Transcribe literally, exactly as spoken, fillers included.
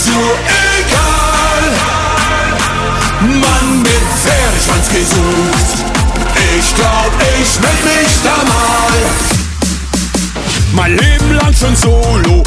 so egal. Mann mit Pferdeschwanz gesucht. Ich glaub, ich meld mich da mal. Mein Leben lang schon solo,